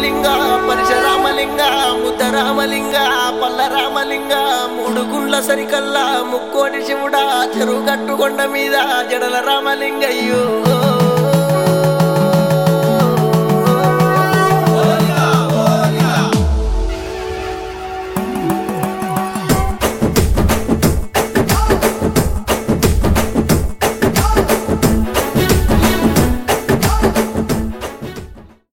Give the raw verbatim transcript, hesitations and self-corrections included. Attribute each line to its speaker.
Speaker 1: రామలింగ పరశురామలింగ ముద్ద రామలింగ పల్ల రామలింగ మూడు గుండ్ల సరికల్లా ముక్కోటి శివుడా చెరువు గట్టుకొండ మీద జడల రామలింగయ్యో